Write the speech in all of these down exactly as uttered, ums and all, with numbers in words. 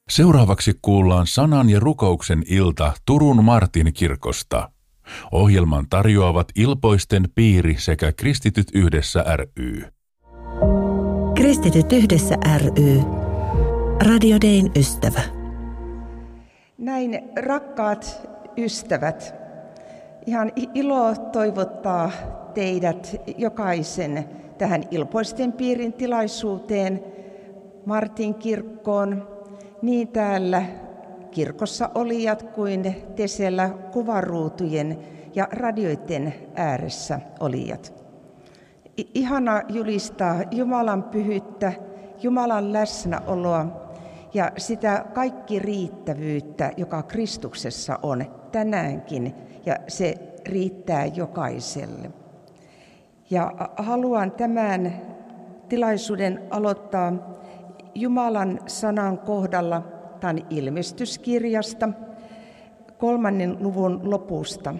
Seuraavaksi kuullaan sanan ja rukouksen ilta Turun Martin kirkosta. Ohjelman tarjoavat Ilpoisten piiri sekä Kristityt yhdessä ry. Kristityt yhdessä ry. Radio Dayn ystävä. Näin rakkaat ystävät, ihan ilo toivottaa teidät jokaisen tähän Ilpoisten piirin tilaisuuteen, Martin kirkkoon, niin täällä kirkossa olijat kuin te siellä kuvaruutujen ja radioiden ääressä olijat. Ihana julistaa Jumalan pyhyyttä, Jumalan läsnäoloa ja sitä kaikki riittävyyttä, joka Kristuksessa on tänäänkin, ja se riittää jokaiselle. Ja haluan tämän tilaisuuden aloittaa Jumalan sanan kohdalla tämän ilmestyskirjasta, kolmannen luvun lopusta.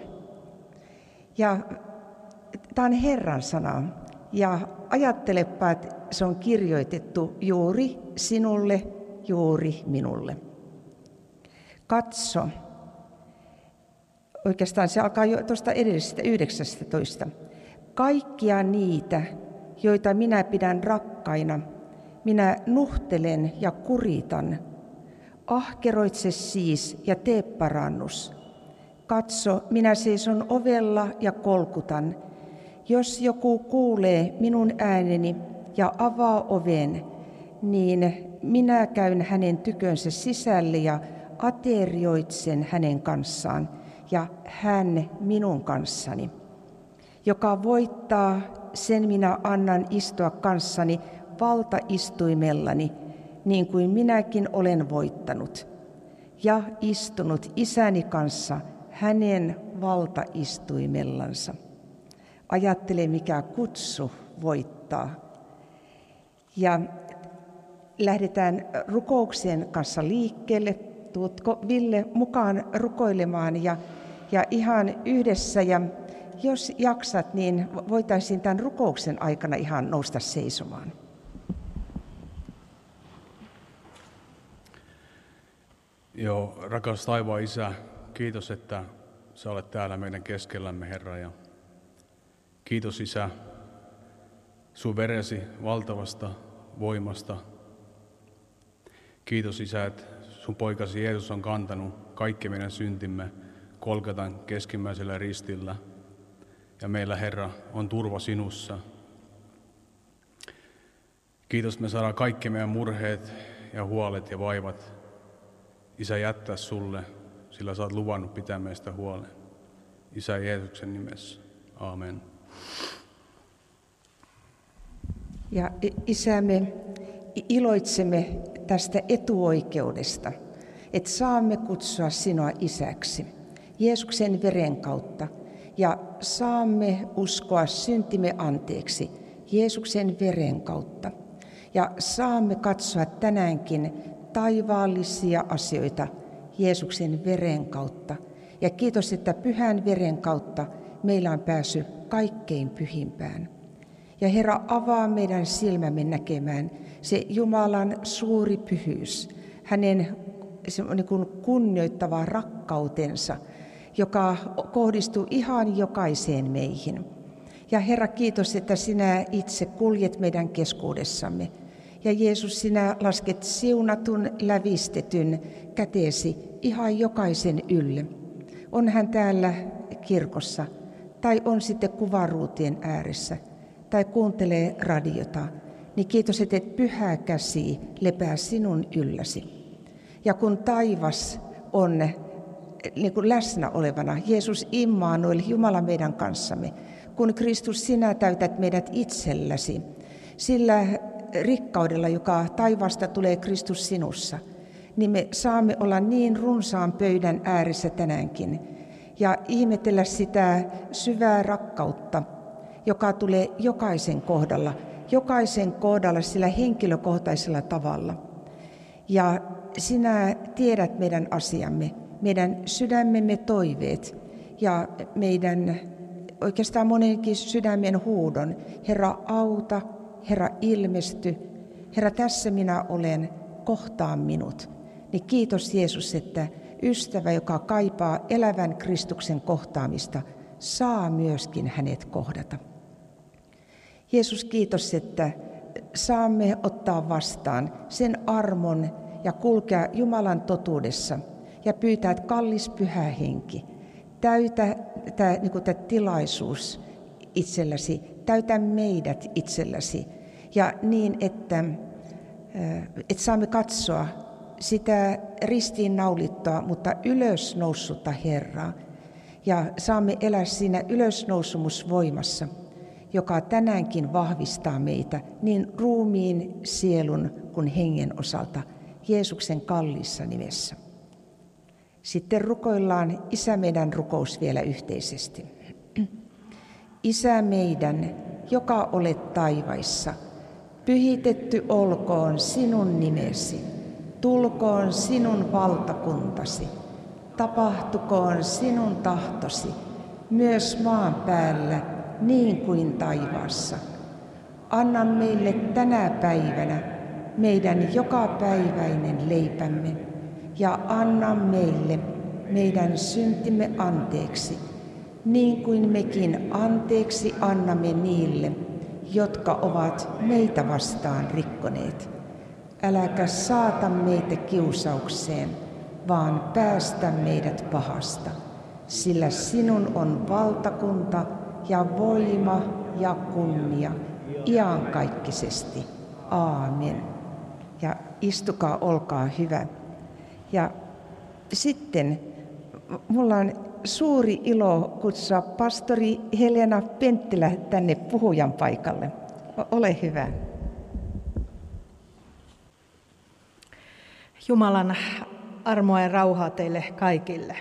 Ja tämä on Herran sana, ja ajattelepa, että se on kirjoitettu juuri sinulle, juuri minulle. Katso, oikeastaan se alkaa jo tuosta edellisestä yhdeksästoista. Kaikkia niitä, joita minä pidän rakkaina, minä nuhtelen ja kuritan. Ahkeroitse siis ja tee parannus. Katso, minä seison ovella ja kolkutan. Jos joku kuulee minun ääneni ja avaa oven, niin minä käyn hänen tykönsä sisälle ja aterioitsen hänen kanssaan ja hän minun kanssani. Joka voittaa, sen minä annan istua kanssani valtaistuimellani, niin kuin minäkin olen voittanut, ja istunut isäni kanssa hänen valtaistuimellansa. Ajattele, mikä kutsu voittaa. Ja lähdetään rukouksen kanssa liikkeelle. Tuutko Ville mukaan rukoilemaan ja, ja ihan yhdessä. Ja jos jaksat, niin voitaisiin tämän rukouksen aikana ihan nousta seisomaan. Joo, rakas taivaan Isä, kiitos, että sä olet täällä meidän keskellämme, Herra. Ja kiitos, Isä, sun veresi valtavasta voimasta. Kiitos, Isä, että sun poikasi Jeesus on kantanut kaikki meidän syntimme Golgatan keskimmäisellä ristillä. Ja meillä, Herra, on turva sinussa. Kiitos, me saadaan kaikki meidän murheet ja huolet ja vaivat, Isä, jättää sulle, sillä sä oot luvannut pitää meistä huolen. Isä Jeesuksen nimessä. Aamen. Ja Isä, me iloitsemme tästä etuoikeudesta, että saamme kutsua sinua isäksi Jeesuksen veren kautta ja saamme uskoa syntimme anteeksi Jeesuksen veren kautta. Ja saamme katsoa tänäänkin taivaallisia asioita Jeesuksen veren kautta. Ja kiitos, että pyhän veren kautta meillä on pääsy kaikkein pyhimpään. Ja Herra, avaa meidän silmämme näkemään se Jumalan suuri pyhyys, hänen se on niin kuin kunnioittava rakkautensa, joka kohdistuu ihan jokaiseen meihin. Ja Herra, kiitos, että sinä itse kuljet meidän keskuudessamme. Ja Jeesus, sinä lasket siunatun, lävistetyn käteesi ihan jokaisen ylle. On hän täällä kirkossa, tai on sitten kuvaruutien ääressä, tai kuuntelee radiota, niin kiitos, että pyhä käsi lepää sinun ylläsi. Ja kun taivas on niin kuin läsnä olevana, Jeesus Immanuel, Jumala meidän kanssamme, kun Kristus, sinä täytät meidät itselläsi, sillä rikkaudella, joka taivaasta tulee Kristus sinussa, niin me saamme olla niin runsaan pöydän ääressä tänäänkin ja ihmetellä sitä syvää rakkautta, joka tulee jokaisen kohdalla, jokaisen kohdalla sillä henkilökohtaisella tavalla. Ja sinä tiedät meidän asiamme, meidän sydämemme toiveet ja meidän oikeastaan monenkin sydämen huudon. Herra, auta, Herra, ilmesty. Herra, tässä minä olen, kohtaa minut. niin kiitos Jeesus, että ystävä, joka kaipaa elävän Kristuksen kohtaamista, saa myöskin hänet kohdata. Jeesus, kiitos, että saamme ottaa vastaan sen armon ja kulkea Jumalan totuudessa ja pyytää, että kallis pyhä henki, täytä tämä, niin kuin tämä tilaisuus itselläsi, täytä meidät itselläsi ja niin, että, että saamme katsoa sitä ristiinnaulittua, mutta ylösnoussutta Herraa ja saamme elää siinä ylösnousumusvoimassa, joka tänäänkin vahvistaa meitä niin ruumiin, sielun kuin hengen osalta Jeesuksen kalliissa nimessä. Sitten rukoillaan Isä meidän rukous vielä yhteisesti. Isä meidän, joka olet taivaissa, pyhitetty olkoon sinun nimesi, tulkoon sinun valtakuntasi, tapahtukoon sinun tahtosi, myös maan päällä niin kuin taivaassa. Anna meille tänä päivänä meidän jokapäiväinen leipämme ja anna meille meidän syntimme anteeksi, niin kuin mekin anteeksi annamme niille, jotka ovat meitä vastaan rikkoneet. Äläkä saata meitä kiusaukseen, vaan päästä meidät pahasta, sillä sinun on valtakunta ja voima ja kunnia iankaikkisesti. Aamen. Ja istukaa, olkaa hyvä. Ja sitten mulla on suuri ilo kutsua pastori Helena Penttilä tänne puhujan paikalle. Ole hyvä. Jumalan armoa ja rauhaa teille kaikille.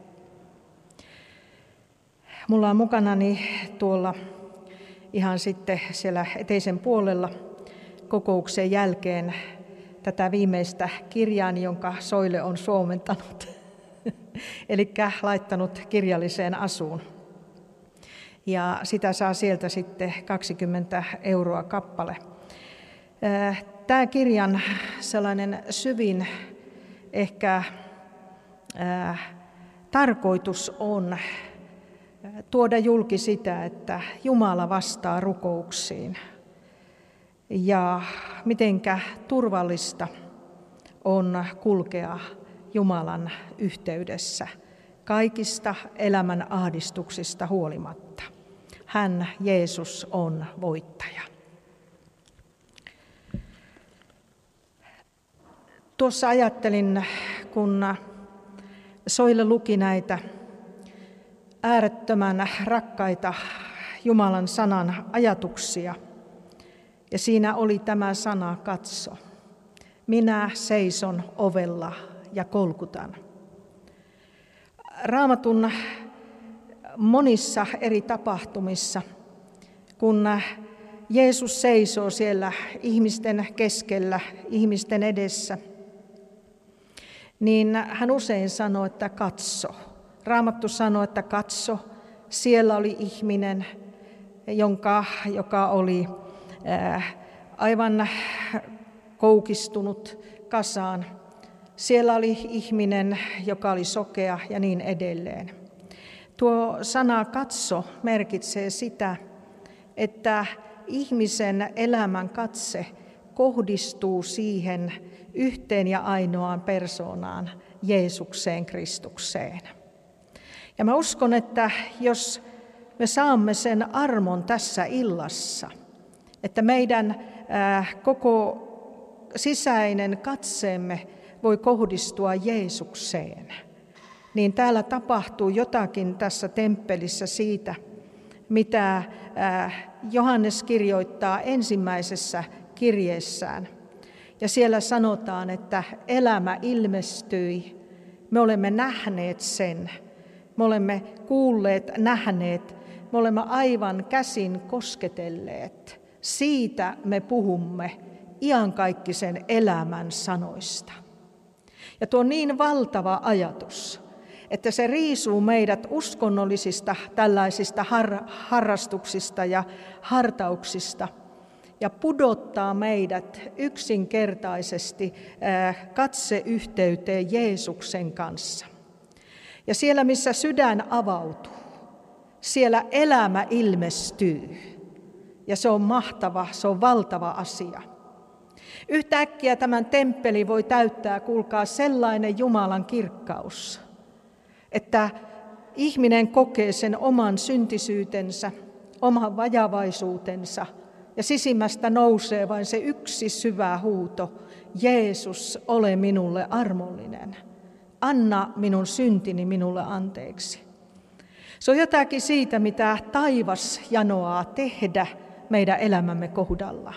Mulla on mukanani tuolla ihan sitten siellä eteisen puolella kokouksen jälkeen tätä viimeistä kirjaa, jonka Soile on suomentanut, eli laittanut kirjalliseen asuun. Ja sitä saa sieltä sitten kaksikymmentä euroa kappale. Tämä kirjan sellainen syvin ehkä äh, tarkoitus on tuoda julki sitä, että Jumala vastaa rukouksiin ja mitenkä turvallista on kulkea Jumalan yhteydessä kaikista elämän ahdistuksista huolimatta. Hän, Jeesus, on voittaja. Tuossa ajattelin, kun Soile luki näitä äärettömän rakkaita Jumalan sanan ajatuksia, ja siinä oli tämä sana katso. Minä seison ovella ja kolkutan. Raamatun monissa eri tapahtumissa, kun Jeesus seisoo siellä ihmisten keskellä, ihmisten edessä, niin hän usein sanoo, että katso. Raamattu sanoo, että katso, siellä oli ihminen, jonka, joka oli äh, aivan koukistunut kasaan. Siellä oli ihminen, joka oli sokea ja niin edelleen. Tuo sana katso merkitsee sitä, että ihmisen elämän katse kohdistuu siihen yhteen ja ainoaan persoonaan, Jeesukseen Kristukseen. Ja mä uskon, että jos me saamme sen armon tässä illassa, että meidän äh, koko sisäinen katseemme voi kohdistua Jeesukseen, niin täällä tapahtuu jotakin tässä temppelissä siitä, mitä äh, Johannes kirjoittaa ensimmäisessä kirjeessään. Ja siellä sanotaan, että elämä ilmestyi, me olemme nähneet sen, me olemme kuulleet, nähneet, me olemme aivan käsin kosketelleet. Siitä me puhumme iankaikkisen elämän sanoista. Ja tuo on niin valtava ajatus, että se riisuu meidät uskonnollisista tällaisista har- harrastuksista ja hartauksista ja pudottaa meidät yksinkertaisesti katseyhteyteen Jeesuksen kanssa. Ja siellä, missä sydän avautuu, siellä elämä ilmestyy. Ja se on mahtava, se on valtava asia. Yhtäkkiä tämän temppeli voi täyttää, kuulkaa, sellainen Jumalan kirkkaus, että ihminen kokee sen oman syntisyytensä, oman vajavaisuutensa, ja sisimmästä nousee vain se yksi syvä huuto: Jeesus, ole minulle armollinen. Anna minun syntini minulle anteeksi. Se on jotakin siitä, mitä taivas janoaa tehdä meidän elämämme kohdalla.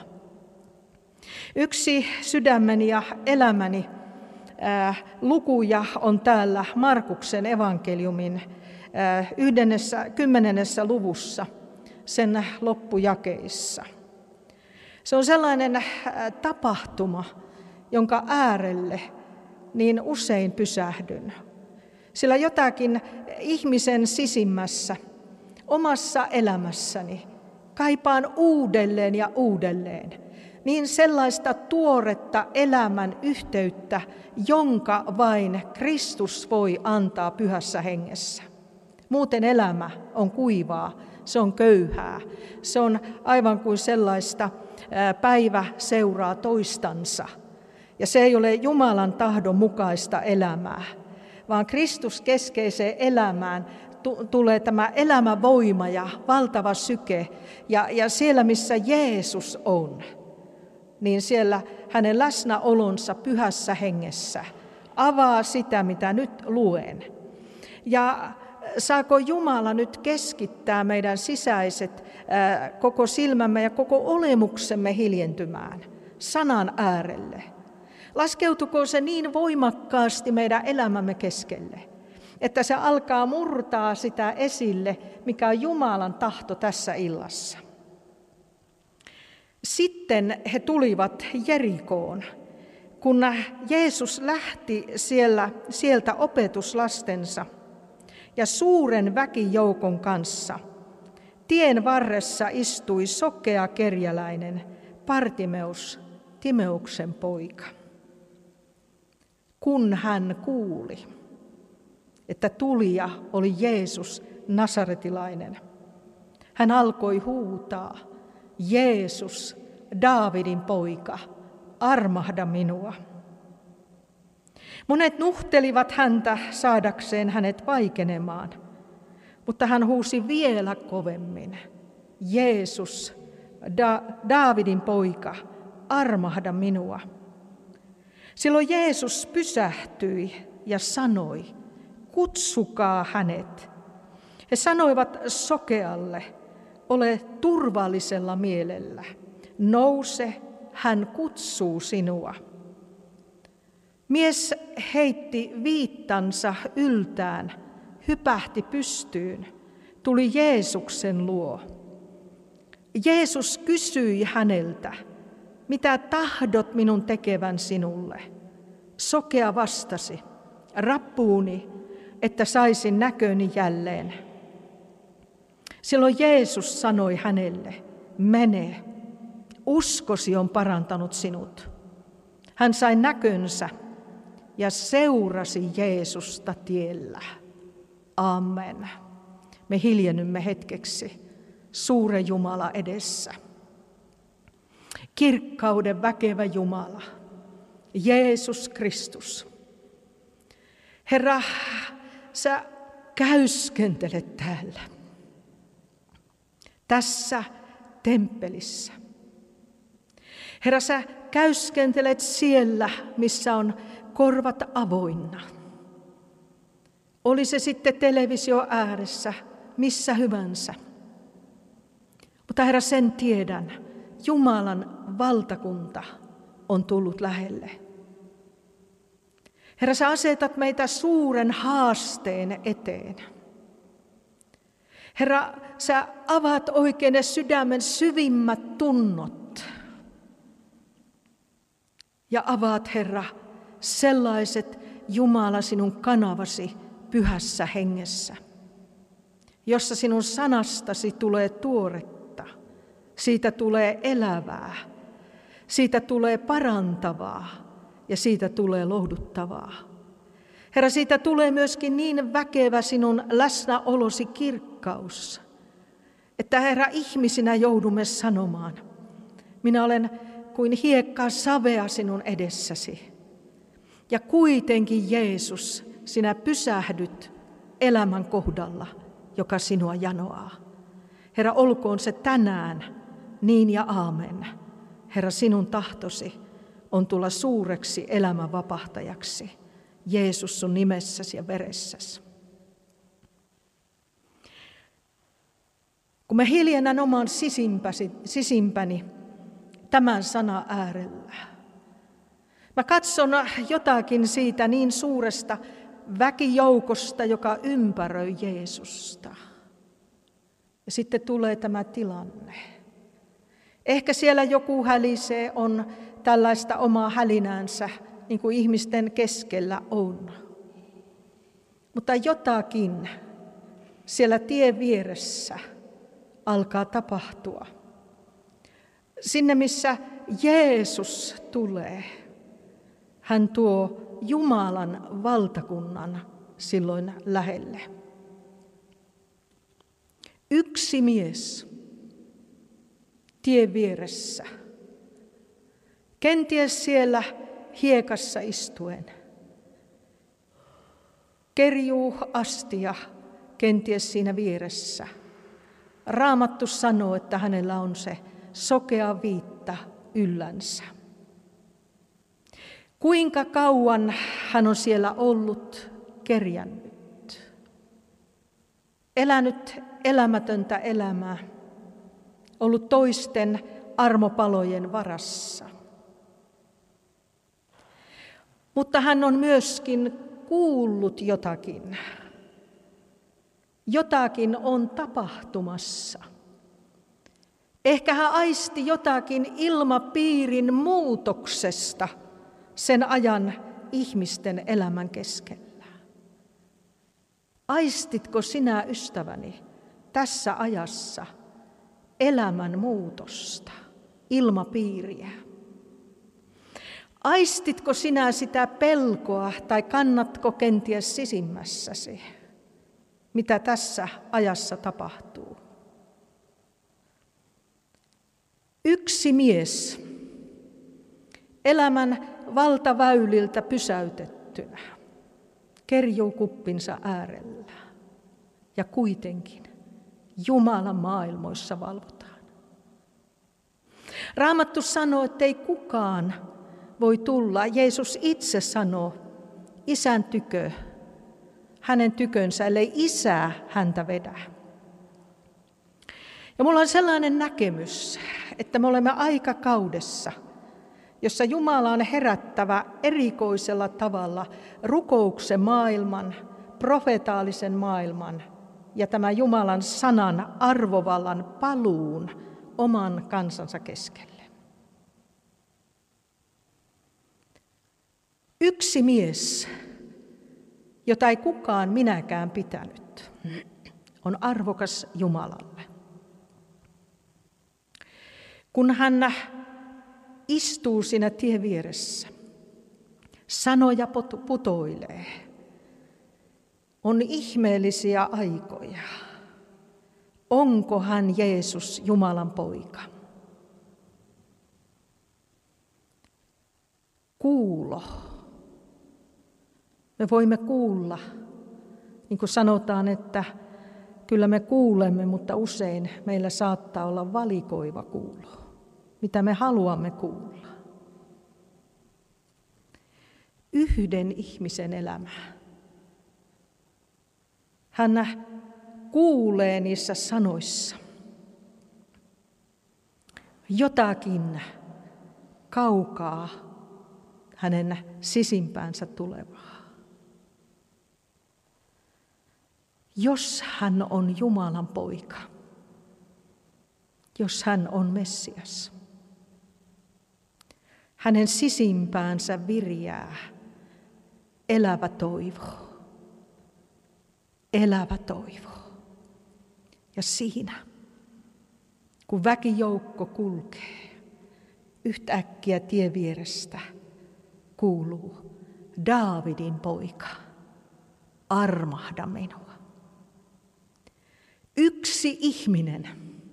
Yksi sydämeni ja elämäni ää, lukuja on täällä Markuksen evankeliumin ää, yhdennessä, kymmenennessä luvussa, sen loppujakeissa. Se on sellainen ää, tapahtuma, jonka äärelle niin usein pysähdyn. Sillä jotakin ihmisen sisimmässä, omassa elämässäni kaipaan uudelleen ja uudelleen. Niin sellaista tuoretta elämän yhteyttä, jonka vain Kristus voi antaa pyhässä hengessä. Muuten elämä on kuivaa, se on köyhää, se on aivan kuin sellaista päivä seuraa toistansa. Ja se ei ole Jumalan tahdon mukaista elämää, vaan Kristus keskeiseen elämään tulee tämä elämävoima ja valtava syke. Ja, ja siellä, missä Jeesus on, niin siellä hänen läsnäolonsa pyhässä hengessä avaa sitä, mitä nyt luen. Ja saako Jumala nyt keskittää meidän sisäiset ää, koko silmämme ja koko olemuksemme hiljentymään sanan äärelle? Laskeutuko se niin voimakkaasti meidän elämämme keskelle, että se alkaa murtaa sitä esille, mikä on Jumalan tahto tässä illassa? Sitten he tulivat Jerikoon, kun Jeesus lähti siellä, sieltä opetuslastensa ja suuren väkijoukon kanssa. Tien varressa istui sokea kerjäläinen, Bartimeus, Timeuksen poika. Kun hän kuuli, että tulija oli Jeesus Nasaretilainen, hän alkoi huutaa: Jeesus, Daavidin poika, armahda minua. Monet nuhtelivat häntä saadakseen hänet vaikenemaan, mutta hän huusi vielä kovemmin: Jeesus, da- Daavidin poika, armahda minua. Silloin Jeesus pysähtyi ja sanoi: kutsukaa hänet. He sanoivat sokealle: ole turvallisella mielellä. Nouse, hän kutsuu sinua. Mies heitti viittansa yltään, hypähti pystyyn, tuli Jeesuksen luo. Jeesus kysyi häneltä: mitä tahdot minun tekevän sinulle? Sokea vastasi: rappuuni, että saisin näköni jälleen. Silloin Jeesus sanoi hänelle: mene, uskosi on parantanut sinut. Hän sai näkönsä ja seurasi Jeesusta tiellä. Amen. Me hiljennymme hetkeksi suuren Jumala edessä. Kirkkauden väkevä Jumala, Jeesus Kristus. Herra, sä käyskentelet täällä, tässä temppelissä. Herra, sä käyskentelet siellä, missä on korvat avoinna. Oli se sitten televisio ääressä, missä hyvänsä. Mutta Herra, sen tiedän, Jumalan valtakunta on tullut lähelle. Herra, sä asetat meitä suuren haasteen eteen. Herra, sä avaat oikein ne sydämen syvimmät tunnot. Ja avaat, Herra, sellaiset Jumala sinun kanavasi pyhässä hengessä, jossa sinun sanastasi tulee tuoretta, Siitä tulee elävää, siitä tulee parantavaa ja siitä tulee lohduttavaa. Herra, siitä tulee myöskin niin väkevä sinun läsnäolosi kirkkaus, että Herra, ihmisinä joudumme sanomaan, minä olen kuin hiekkaa savea sinun edessäsi. Ja kuitenkin Jeesus, sinä pysähdyt elämän kohdalla, joka sinua janoaa. Herra, olkoon se tänään niin ja aamen. Herra, sinun tahtosi on tulla suureksi elämän vapahtajaksi. Jeesus sun nimessäsi ja veressäsi. Kun mä hiljennän oman sisimpäsi, sisimpäni tämän sana äärellä, mä katson jotakin siitä niin suuresta väkijoukosta, joka ympäröi Jeesusta. Ja sitten tulee tämä tilanne. Ehkä siellä joku hälisee, on tällaista omaa hälinäänsä, niin kuin ihmisten keskellä on. Mutta jotakin siellä tien vieressä alkaa tapahtua. Sinne, missä Jeesus tulee, hän tuo Jumalan valtakunnan silloin lähelle. Yksi mies tien vieressä, kenties siellä hiekassa istuen, kerjuu astia kenties siinä vieressä. Raamattu sanoo, että hänellä on se sokea viitta yllänsä. Kuinka kauan hän on siellä ollut kerjännyt, elänyt elämätöntä elämää, ollut toisten armopalojen varassa. Mutta hän on myöskin kuullut jotakin. Jotakin on tapahtumassa. Ehkä hän aisti jotakin ilmapiirin muutoksesta sen ajan ihmisten elämän keskellä. Aistitko sinä, ystäväni, tässä ajassa elämän muutosta, ilmapiiriä? Aistitko sinä sitä pelkoa tai kannatko kenties sisimmässäsi, mitä tässä ajassa tapahtuu? Yksi mies elämän valtaväyliltä pysäytettynä kerjuu kuppinsa äärellä ja kuitenkin Jumalan maailmoissa valvotaan. Raamattu sanoo, että ei kukaan voi tulla. Jeesus itse sanoo Isän tykö, hänen tykönsä, ellei Isä häntä vedä. Ja mulla on sellainen näkemys, että me olemme aikakaudessa, jossa Jumala on herättävä erikoisella tavalla rukouksen maailman, profetaalisen maailman ja tämän Jumalan sanan arvovallan paluun oman kansansa keskelle. Yksi mies, jota ei kukaan minäkään pitänyt, on arvokas Jumalalle. Kun hän istuu siinä tien vieressä, sanoja putoilee, on ihmeellisiä aikoja. Onko hän Jeesus, Jumalan poika? Kuulo. Me voimme kuulla, niin kuin sanotaan, että kyllä me kuulemme, mutta usein meillä saattaa olla valikoiva kuulo, mitä me haluamme kuulla. Yhden ihmisen elämä. Hän kuulee niissä sanoissa jotakin kaukaa hänen sisimpäänsä tulevaa. Jos hän on Jumalan poika, jos hän on Messias, hänen sisimpäänsä viriää elävä toivo, elävä toivo. Ja siinä, kun väkijoukko kulkee, yhtäkkiä tien vierestä kuuluu: Daavidin poika, armahda minua. Yksi ihminen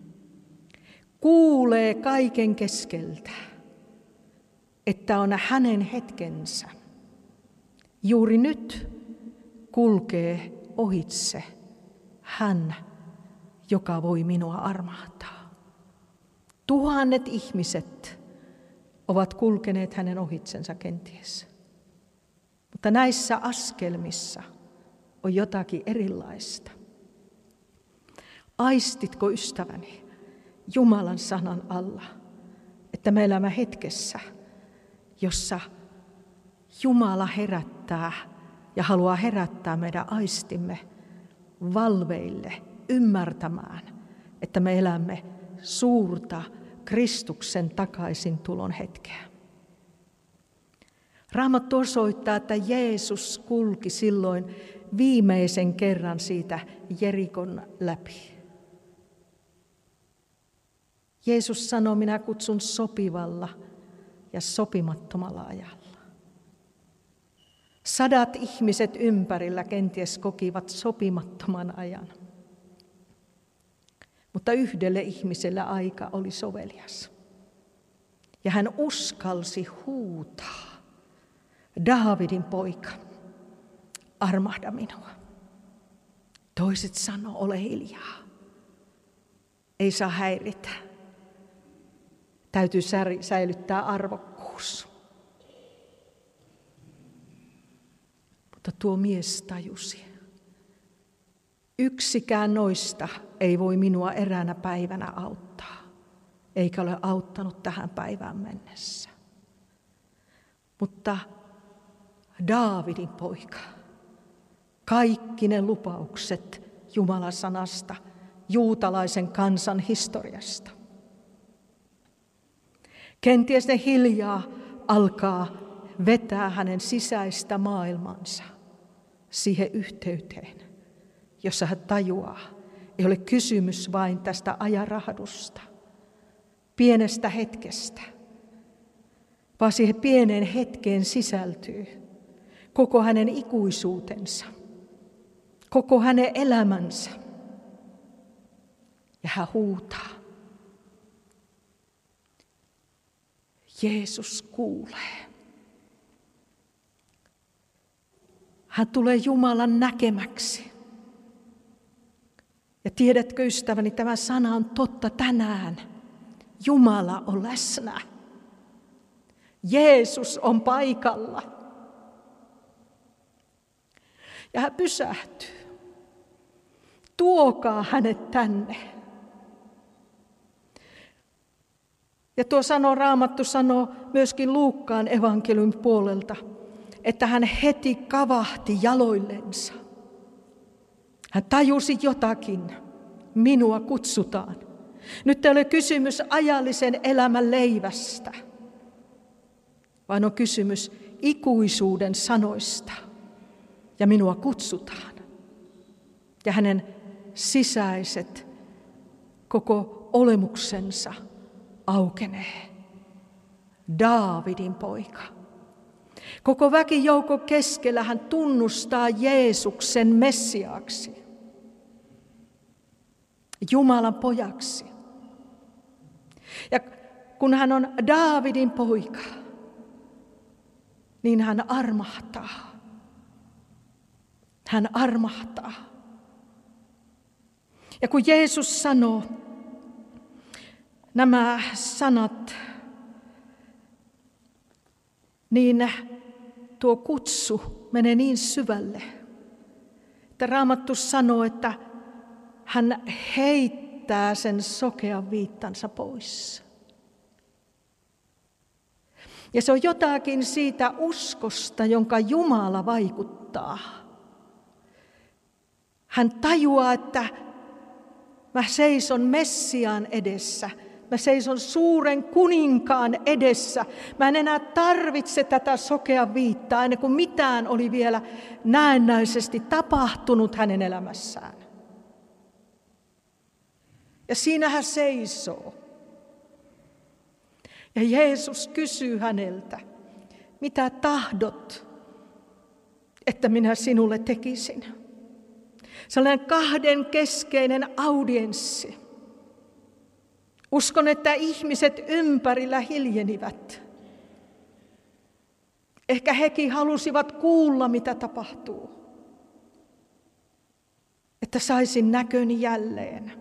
kuulee kaiken keskeltä, että on hänen hetkensä. Juuri nyt kulkee ohitse hän, joka voi minua armahtaa. Tuhannet ihmiset ovat kulkeneet hänen ohitsensa kenties. Mutta näissä askelmissa on jotakin erilaista. Aistitko, ystäväni, Jumalan sanan alla, että me elämme hetkessä, jossa Jumala herättää ja haluaa herättää meidän aistimme valveille ymmärtämään, että me elämme suurta Kristuksen takaisin tulon hetkeä. Raamattu osoittaa, että Jeesus kulki silloin viimeisen kerran siitä Jerikon läpi. Jeesus sanoi: minä kutsun sopivalla ja sopimattomalla ajalla. Sadat ihmiset ympärillä kenties kokivat sopimattoman ajan. Mutta yhdelle ihmiselle aika oli sovelias. Ja hän uskalsi huutaa: Daavidin poika, armahda minua. Toiset sanoo: ole hiljaa. Ei saa häiritä. Täytyy säilyttää arvokkuus. Mutta tuo mies tajusi: yksikään noista ei voi minua eräänä päivänä auttaa, eikä ole auttanut tähän päivään mennessä. Mutta Daavidin poika, kaikki ne lupaukset Jumalan sanasta, juutalaisen kansan historiasta. Kenties ne hiljaa alkaa vetää hänen sisäistä maailmansa siihen yhteyteen, jossa hän tajuaa, ei ole kysymys vain tästä ajanrahdusta, pienestä hetkestä, vaan siihen pieneen hetkeen sisältyy koko hänen ikuisuutensa, koko hänen elämänsä. Ja hän huutaa. Jeesus kuulee. Hän tulee Jumalan näkemäksi. Ja tiedätkö, ystäväni, tämä sana on totta tänään. Jumala on läsnä. Jeesus on paikalla. Ja hän pysähtyy. Tuokaa hänet tänne. Ja tuo sanoo, Raamattu sanoo myöskin Luukkaan evankeliumin puolelta, että hän heti kavahti jaloillensa. Hän tajusi jotakin. Minua kutsutaan. Nyt ei ole kysymys ajallisen elämän leivästä, vaan on kysymys ikuisuuden sanoista. Ja minua kutsutaan. Ja hänen sisäiset koko olemuksensa aukenee. Daavidin poika. Koko väkijoukko keskellä hän tunnustaa Jeesuksen Messiaaksi. Jumalan pojaksi. Ja kun hän on Daavidin poika, niin hän armahtaa. Hän armahtaa. Ja kun Jeesus sanoo nämä sanat, niin tuo kutsu menee niin syvälle, että Raamattu sanoo, että hän heittää sen sokean viittansa pois. Ja se on jotakin siitä uskosta, jonka Jumala vaikuttaa. Hän tajuaa, että mä seison Messiaan edessä. Mä seison suuren kuninkaan edessä. Mä en enää tarvitse tätä sokean viittaa, ennen kuin mitään oli vielä näennäisesti tapahtunut hänen elämässään. Ja siinä hän seisoo. Ja Jeesus kysyy häneltä, mitä tahdot, että minä sinulle tekisin. Sellainen kahden keskeinen audienssi. Uskon, että ihmiset ympärillä hiljenivät. Ehkä hekin halusivat kuulla, mitä tapahtuu. Että saisin näköni jälleen.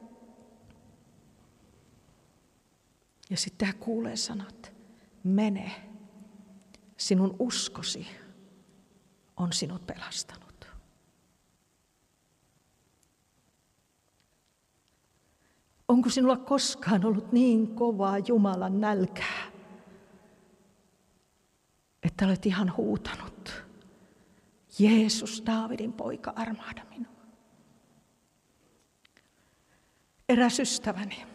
Ja sitten hän kuulee sanat, mene, sinun uskosi on sinut pelastanut. Onko sinulla koskaan ollut niin kovaa Jumalan nälkää, että olet ihan huutanut, Jeesus, Daavidin poika, armahda minua. Eräs ystäväni.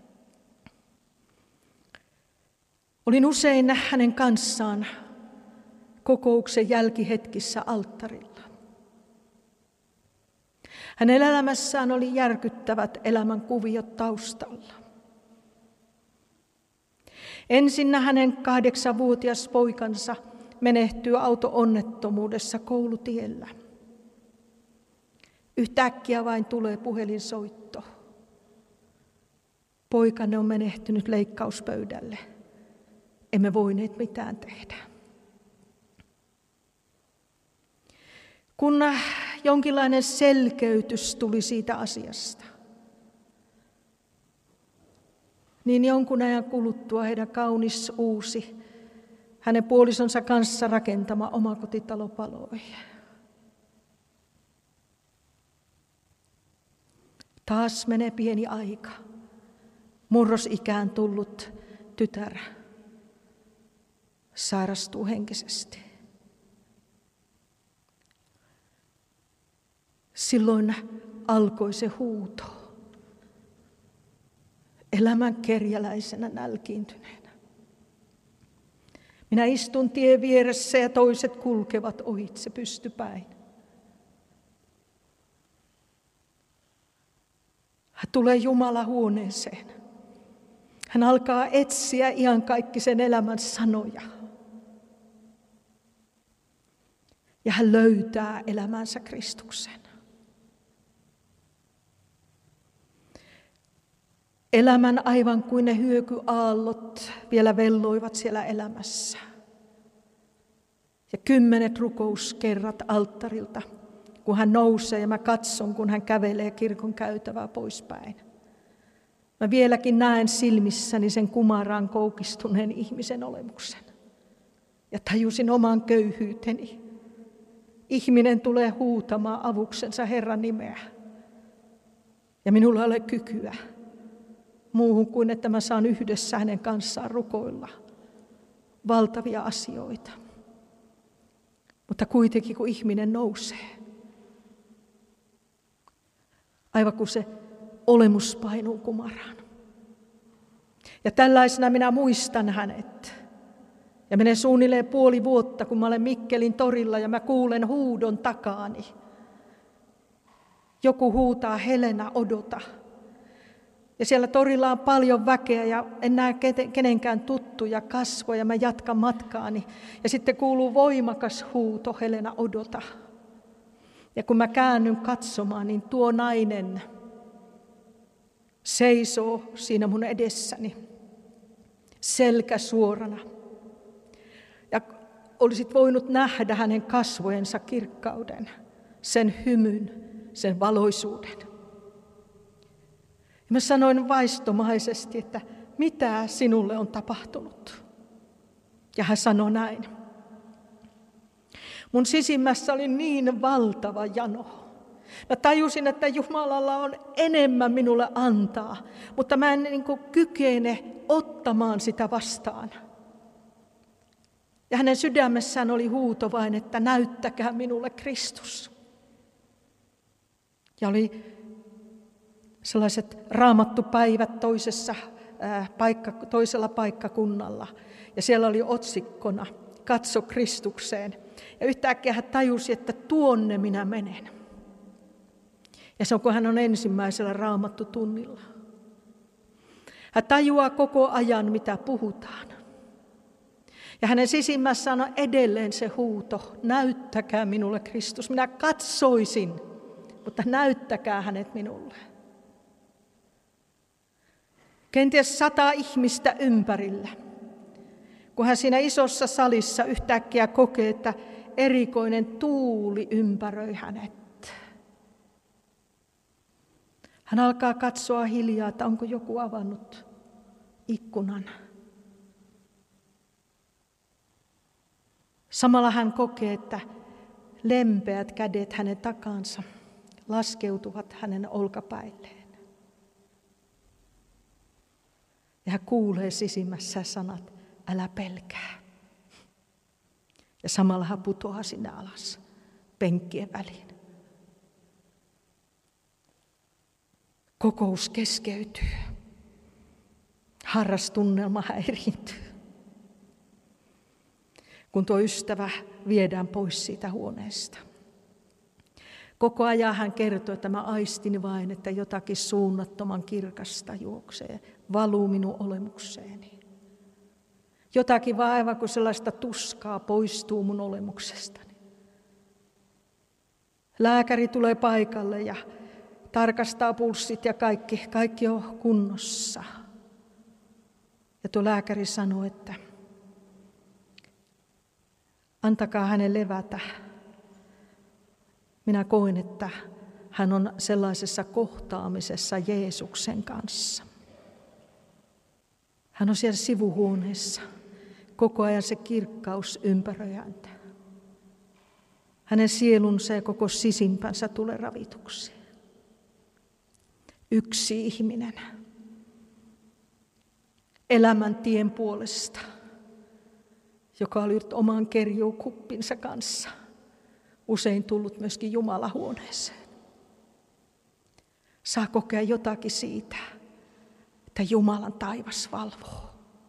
Olin usein hänen kanssaan kokouksen jälkihetkissä alttarilla. Hänen elämässään oli järkyttävät elämän kuviot taustalla. Ensinnä hänen kahdeksanvuotias poikansa menehtyy auto-onnettomuudessa koulutiellä. Yhtäkkiä vain tulee puhelinsoitto. Poikanne on menehtynyt leikkauspöydälle. Emme voineet mitään tehdä. Kun jonkinlainen selkeytys tuli siitä asiasta, niin jonkun ajan kuluttua heidän kaunis uusi, hänen puolisonsa kanssa rakentama omakotitalo paloi. Taas menee pieni aika. Murrosikään tullut tytär sairastuu henkisesti. Silloin alkoi se huuto. Elämän kerjäläisenä nälkiintyneenä. Minä istun tien vieressä ja toiset kulkevat ohitse pystypäin. Hän tulee Jumalan huoneeseen. Hän alkaa etsiä iankaikkisen elämän sanoja. Ja hän löytää elämänsä Kristuksen. Elämän aivan kuin ne hyökyaallot vielä velloivat siellä elämässä. Ja kymmenet rukouskerrat alttarilta, kun hän nousee ja mä katson, kun hän kävelee kirkon käytävää poispäin. Mä vieläkin näen silmissäni sen kumaraan koukistuneen ihmisen olemuksen. Ja tajusin oman köyhyyteni. Ihminen tulee huutamaan avuksensa Herran nimeä. Ja minulla ei ole kykyä muuhun kuin, että mä saan yhdessä hänen kanssaan rukoilla valtavia asioita. Mutta kuitenkin, kun ihminen nousee, aivan kuin se olemus painuu kumaraan. Ja tällaisena minä muistan hänet. Ja menee suunnilleen puoli vuotta, kun mä olen Mikkelin torilla ja mä kuulen huudon takaani. Joku huutaa, Helena, odota. Ja siellä torilla on paljon väkeä ja en näe kenenkään tuttuja kasvoja. Mä jatkan matkaani. Ja sitten kuuluu voimakas huuto, Helena, odota. Ja kun mä käännyn katsomaan, niin tuo nainen seisoo siinä mun edessäni, selkä suorana. Ja olisit voinut nähdä hänen kasvojensa kirkkauden, sen hymyn, sen valoisuuden. Ja mä sanoin vaistomaisesti, että mitä sinulle on tapahtunut? Ja hän sanoi näin. Mun sisimmässä oli niin valtava jano. Mä tajusin, että Jumalalla on enemmän minulle antaa, mutta mä en niin kuin kykene ottamaan sitä vastaan. Ja hänen sydämessään oli huuto vain, että näyttäkää minulle Kristus. Ja oli sellaiset raamattupäivät toisessa, ää, paikka, toisella paikkakunnalla. Ja siellä oli otsikkona, katso Kristukseen. Ja yhtäkkiä hän tajusi, että tuonne minä menen. Ja se on, kun hän on ensimmäisellä raamattutunnilla. Hän tajuaa koko ajan, mitä puhutaan. Ja hänen sisimmässään on edelleen se huuto, näyttäkää minulle Kristus. Minä katsoisin, mutta näyttäkää hänet minulle. Kenties sata ihmistä ympärillä. Kun hän siinä isossa salissa yhtäkkiä kokee, että erikoinen tuuli ympäröi hänet. Hän alkaa katsoa hiljaa, että onko joku avannut ikkunan. Samalla hän kokee, että lempeät kädet hänen takansa laskeutuvat hänen olkapäilleen. Ja hän kuulee sisimmässä sanat, älä pelkää. Ja samalla hän putoaa sinne alas penkkien väliin. Kokous keskeytyy. Harrastunnelma häiriintyy. Kun tuo ystävä viedään pois siitä huoneesta. Koko ajan hän kertoo, että mä aistin vain, että jotakin suunnattoman kirkasta juoksee, valuu minun olemukseeni. Jotakin vaan aivan kuin sellaista tuskaa poistuu mun olemuksestani. Lääkäri tulee paikalle ja tarkastaa pulssit ja kaikki, kaikki on kunnossa. Ja tuo lääkäri sanoo, että antakaa hänen levätä. Minä koen, että hän on sellaisessa kohtaamisessa Jeesuksen kanssa. Hän on siellä sivuhuoneessa. Koko ajan se kirkkaus ympäröi häntä. Hänen sielunsa ja koko sisimpänsä tulee ravituksi. Yksi ihminen elämän tien puolesta, joka oli oman kerjuukuppinsa kanssa, usein tullut myöskin Jumalahuoneeseen. Saa kokea jotakin siitä, että Jumalan taivas valvoo.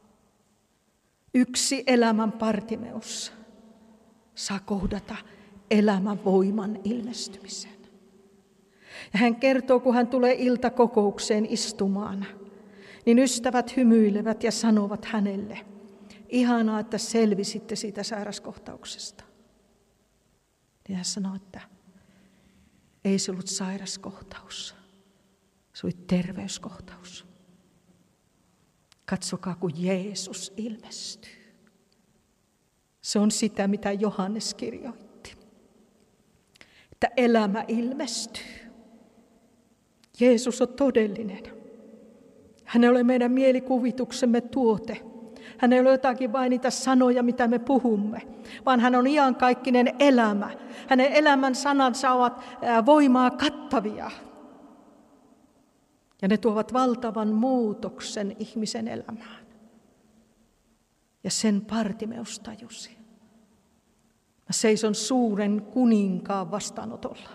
Yksi elämän Bartimeus saa kohdata elämän voiman ilmestymisen. Ja hän kertoo, kun hän tulee iltakokoukseen istumaan, niin ystävät hymyilevät ja sanovat hänelle, ihanaa, että selvisitte siitä sairaskohtauksesta. Niin hän sanoo, että ei se ollut sairaskohtaus, se oli terveyskohtaus. Katsokaa, kun Jeesus ilmestyy. Se on sitä, mitä Johannes kirjoitti. Että elämä ilmestyy. Jeesus on todellinen. Hän ei ole meidän mielikuvituksemme tuote. Hän ei ole jotakin vain niitä sanoja, mitä me puhumme, vaan hän on iankaikkinen elämä. Hänen elämän sanansa ovat voimaa kattavia. Ja ne tuovat valtavan muutoksen ihmisen elämään. Ja sen Bartimeus tajusi. Mä seison suuren kuninkaan vastaanotolla.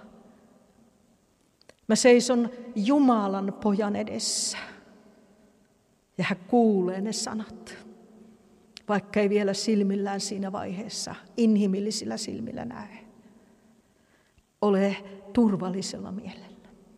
Mä seison Jumalan pojan edessä. Ja hän kuulee ne sanat, vaikka ei vielä silmillään siinä vaiheessa, inhimillisillä silmillä näe. Ole turvallisella mielellä.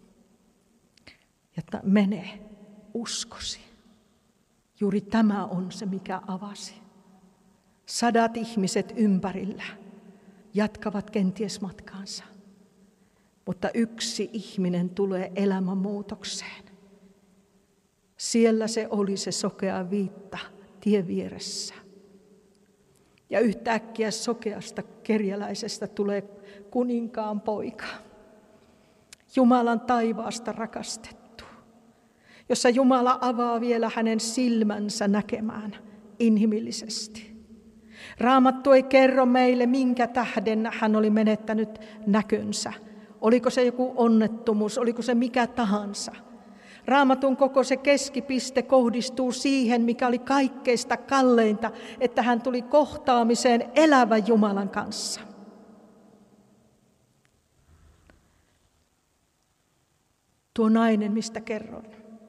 Ja mene uskosi. Juuri tämä on se, mikä avasi. Sadat ihmiset ympärillä jatkavat kenties matkaansa. Mutta yksi ihminen tulee elämänmuutokseen. Siellä se oli se sokea viitta tien vieressä. Ja yhtäkkiä sokeasta kerjäläisestä tulee kuninkaan poika. Jumalan taivaasta rakastettu, jossa Jumala avaa vielä hänen silmänsä näkemään inhimillisesti. Raamattu ei kerro meille, minkä tähden hän oli menettänyt näkönsä. Oliko se joku onnettomuus, oliko se mikä tahansa. Raamatun koko se keskipiste kohdistuu siihen, mikä oli kaikkeista kalleinta, että hän tuli kohtaamiseen elävän Jumalan kanssa. Tuo nainen, mistä kerron,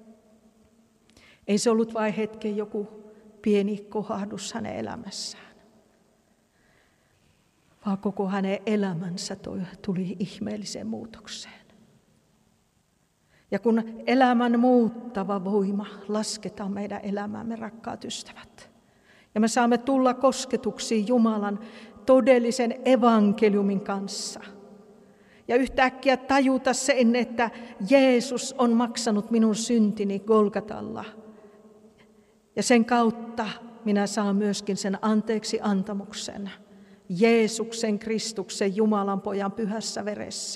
ei se ollut vain hetken joku pieni kohahdus hänen elämässään, vaan koko hänen elämänsä tuli ihmeelliseen muutokseen. Ja kun elämän muuttava voima lasketaan meidän elämäämme, rakkaat ystävät, ja me saamme tulla kosketuksiin Jumalan todellisen evankeliumin kanssa, ja yhtäkkiä tajuta sen, että Jeesus on maksanut minun syntini Golgatalla, ja sen kautta minä saan myöskin sen anteeksi antamuksen Jeesuksen, Kristuksen, Jumalan pojan pyhässä veressä.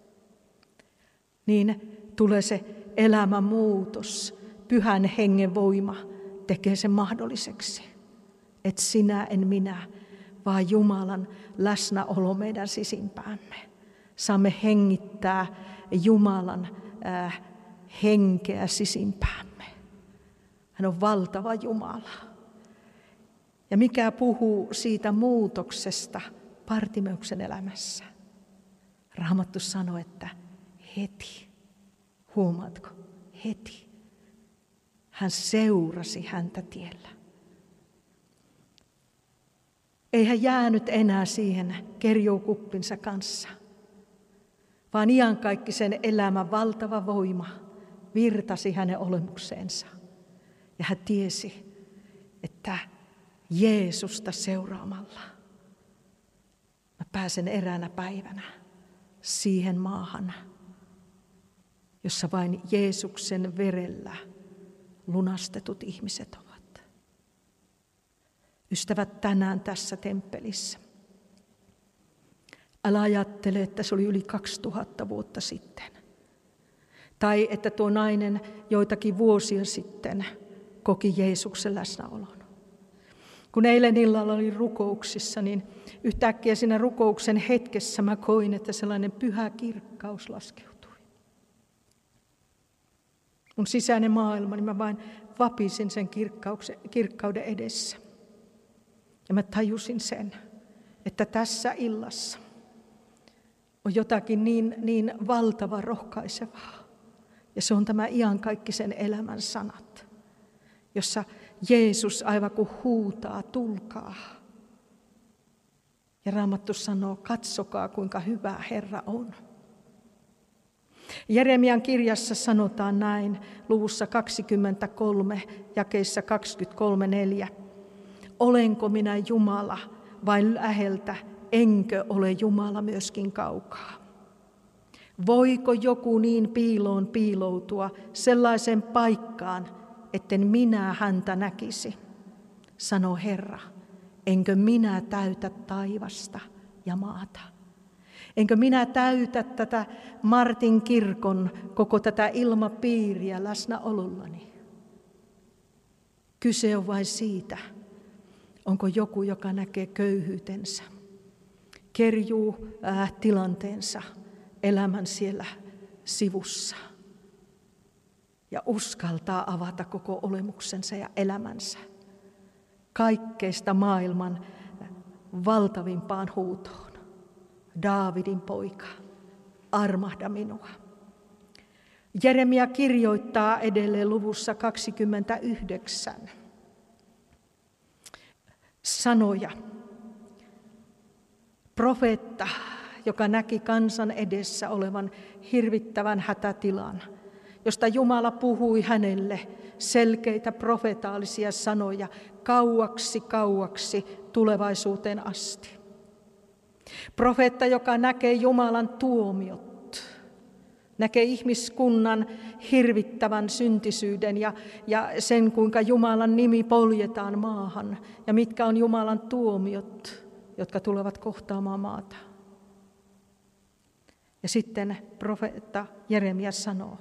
Niin tulee se elämän muutos, pyhän hengen voima tekee sen mahdolliseksi. Et sinä en minä, vaan Jumalan läsnäolo meidän sisimpäämme. Saamme hengittää Jumalan äh, henkeä sisimpäämme. Hän on valtava Jumala. Ja mikä puhuu siitä muutoksesta Bartimeuksen elämässä? Raamattu sanoo, että heti, huomaatko, heti. Hän seurasi häntä tiellä. Ei hän jäänyt enää siihen kerjoukuppinsa kanssa, vaan iankaikkisen elämän valtava voima virtasi hänen olemukseensa. Ja hän tiesi, että Jeesusta seuraamalla mä pääsen eräänä päivänä siihen maahan, jossa vain Jeesuksen verellä lunastetut ihmiset ovat. Ystävät, tänään tässä temppelissä. Älä ajattele, että se oli yli kaksituhatta vuotta sitten. Tai että tuo nainen joitakin vuosia sitten koki Jeesuksen läsnäolon. Kun eilen illalla olin rukouksissa, niin yhtäkkiä siinä rukouksen hetkessä mä koin, että sellainen pyhä kirkkaus laskeutui. Mun sisäinen maailma, niin mä vain vapisin sen kirkkauden edessä. Ja mä tajusin sen, että tässä illassa on jotakin niin, niin valtava rohkaisevaa. Ja se on tämä iankaikkisen elämän sanat, jossa Jeesus aivan kuin huutaa, tulkaa. Ja Raamattu sanoo, katsokaa kuinka hyvä Herra on. Jeremian kirjassa sanotaan näin, luvussa kaksikymmentäkolme, jakeissa kaksikymmentäkolme neljä. Olenko minä Jumala vain läheltä, enkö ole Jumala myöskin kaukaa? Voiko joku niin piiloon piiloutua sellaisen paikkaan, etten minä häntä näkisi? Sanoo Herra, enkö minä täytä taivasta ja maata? Enkö minä täytä tätä Martin kirkon, koko tätä ilmapiiriä läsnäolollani? Kyse on vain siitä, onko joku, joka näkee köyhyytensä, kerjuu äh, tilanteensa, elämän siellä sivussa ja uskaltaa avata koko olemuksensa ja elämänsä kaikkeista maailman valtavimpaan huutoon. Daavidin poika, armahda minua. Jeremia kirjoittaa edelleen luvussa kaksikymmentäyhdeksän sanoja. Profeetta, joka näki kansan edessä olevan hirvittävän hätätilan, josta Jumala puhui hänelle selkeitä profetaalisia sanoja kauaksi kauaksi tulevaisuuteen asti. Profeetta, joka näkee Jumalan tuomiot, näkee ihmiskunnan hirvittävän syntisyyden ja, ja sen, kuinka Jumalan nimi poljetaan maahan ja mitkä on Jumalan tuomiot, jotka tulevat kohtaamaan maata. Ja sitten profeetta Jeremia sanoo,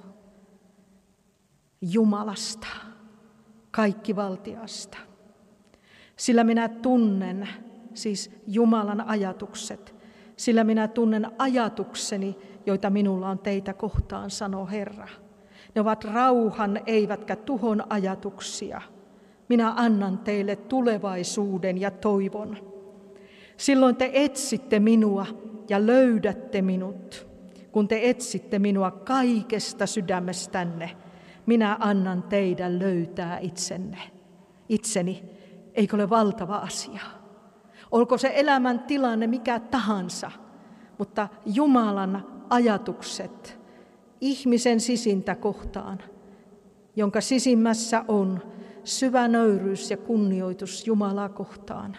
Jumalasta, kaikkivaltiasta. Sillä minä tunnen, siis Jumalan ajatukset, sillä minä tunnen ajatukseni, joita minulla on teitä kohtaan, sanoo Herra. Ne ovat rauhan eivätkä tuhon ajatuksia. Minä annan teille tulevaisuuden ja toivon. Silloin te etsitte minua ja löydätte minut. Kun te etsitte minua kaikesta sydämestänne, minä annan teidän löytää itsenne. Itseni, eikö ole valtava asia? Olko se elämän tilanne mikä tahansa, mutta Jumalan ajatukset ihmisen sisintä kohtaan, jonka sisimmässä on syvä nöyryys ja kunnioitus Jumalaa kohtaan,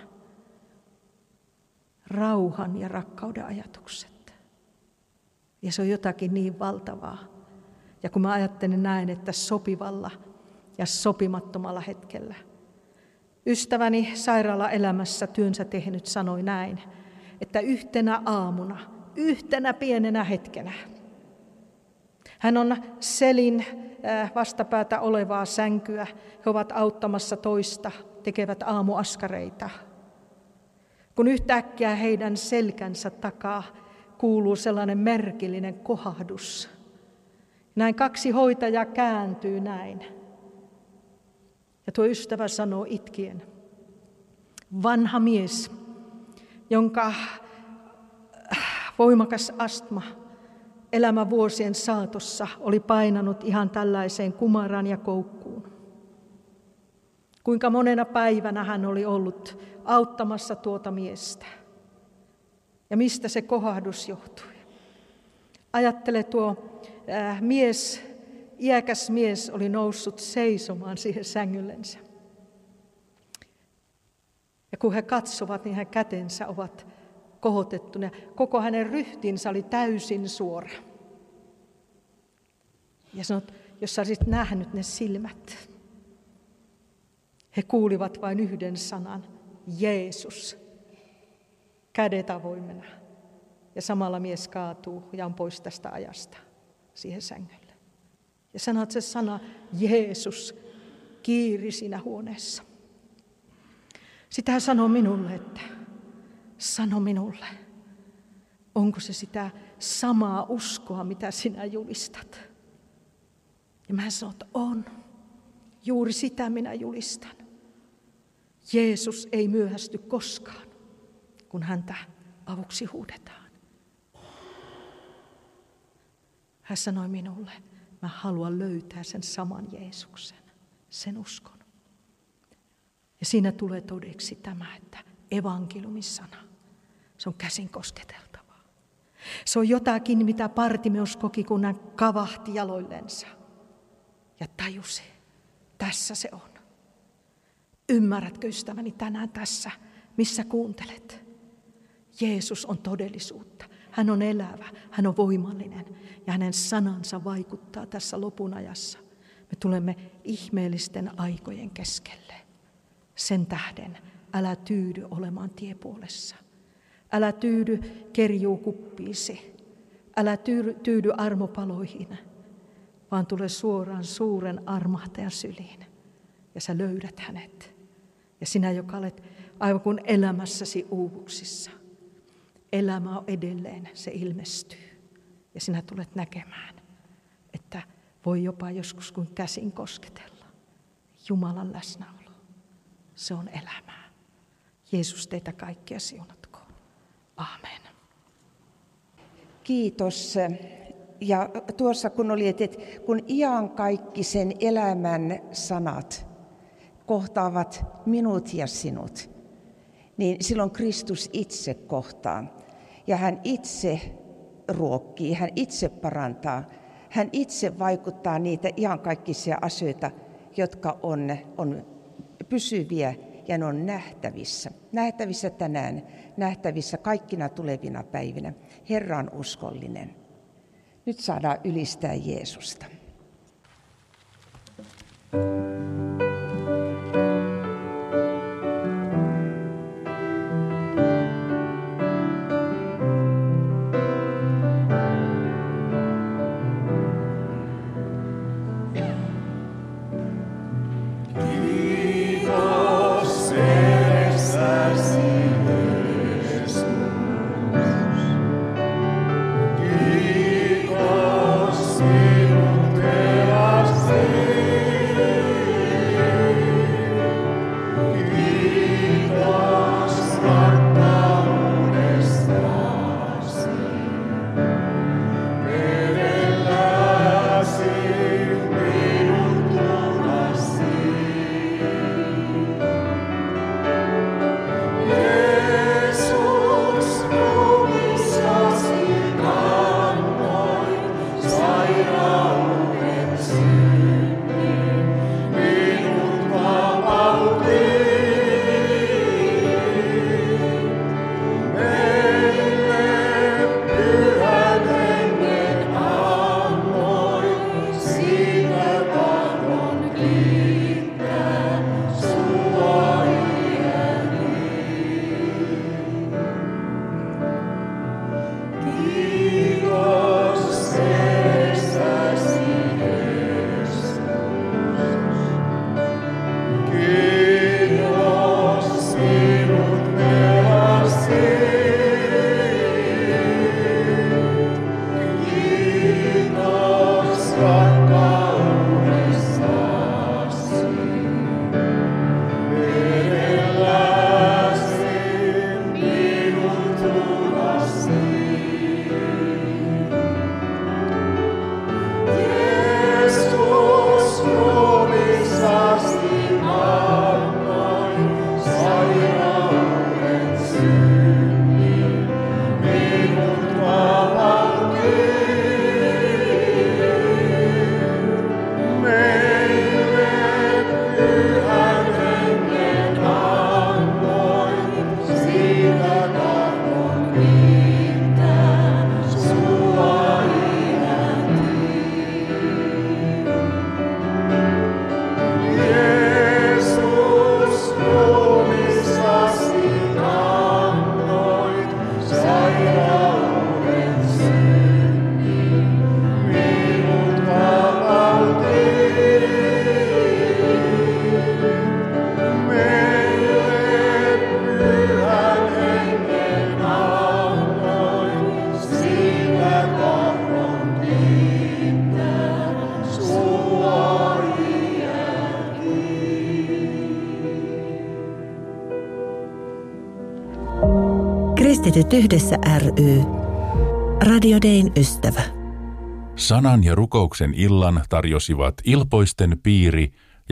rauhan ja rakkauden ajatukset. Ja se on jotakin niin valtavaa. Ja kun mä ajattelen näin, että sopivalla ja sopimattomalla hetkellä. Ystäväni sairaalaelämässä työnsä tehnyt sanoi näin, että yhtenä aamuna, yhtenä pienenä hetkenä, hän on Selin vastapäätä olevaa sänkyä. He ovat auttamassa toista, tekevät aamuaskareita. Kun yhtäkkiä heidän selkänsä takaa kuuluu sellainen merkillinen kohahdus. Näin kaksi hoitajaa kääntyy näin. Ja tuo ystävä sanoo itkien. Vanha mies, jonka voimakas astma elämävuosien saatossa oli painanut ihan tällaiseen kumaraan ja koukkuun. Kuinka monena päivänä hän oli ollut auttamassa tuota miestä. Ja mistä se kohahdus johtui? Ajattele, tuo äh, mies, iäkäs mies oli noussut seisomaan siihen sängyllensä. Ja kun he katsovat, niin hänen kätensä ovat kohotettuna. Koko hänen ryhtinsä oli täysin suora. Ja sanot, jos sä olisit nähnyt ne silmät, he kuulivat vain yhden sanan, Jeesus, kädet avoimena. Ja samalla mies kaatuu ja on pois tästä ajasta siihen sängylle. Ja sanot se sana, Jeesus, kiiri siinä huoneessa. Sitä hän sanoo minulle, että sano minulle, onko se sitä samaa uskoa, mitä sinä julistat? Ja mä sanon, että on. Juuri sitä minä julistan. Jeesus ei myöhästy koskaan, kun häntä avuksi huudetaan. Hän sanoi minulle, mä haluan löytää sen saman Jeesuksen, sen uskon. Ja siinä tulee todeksi tämä, että evankeliumin sana, se on käsin kosketeltavaa. Se on jotakin, mitä Bartimeus koki, kun hän kavahti jaloillensa ja tajusi, tässä se on. Ymmärrätkö, ystäväni, tänään tässä, missä kuuntelet? Jeesus on todellisuutta. Hän on elävä, hän on voimallinen ja hänen sanansa vaikuttaa tässä lopun ajassa. Me tulemme ihmeellisten aikojen keskelle. Sen tähden älä tyydy olemaan tiepuolessa. Älä tyydy kerjuukuppiisi. Älä tyydy armopaloihin, vaan tule suoraan suuren armahtajan syliin. Ja sä löydät hänet. Ja sinä, joka olet aivan kuin elämässäsi uuvuksissa. Elämä on edelleen, se ilmestyy. Ja sinä tulet näkemään, että voi jopa joskus kuin käsin kosketella. Jumalan läsnäolo. Se on elämää. Jeesus teitä kaikkia siunatkoon. Amen. Kiitos. Ja tuossa kun oli, että kun iankaikkisen elämän sanat kohtaavat minut ja sinut, niin silloin Kristus itse kohtaa. Ja hän itse ruokkii, hän itse parantaa, hän itse vaikuttaa niitä iankaikkisia asioita, jotka on, on pysyviä ja ne on nähtävissä. Nähtävissä tänään, nähtävissä kaikkina tulevina päivinä. Herra on uskollinen. Nyt saadaan ylistää Jeesusta. Kiitos sinut pelastin. Kristityt yhdessä ry. Radio Dayn ystävä. Sanan ja rukouksen illan tarjosivat Ilpoisten piiri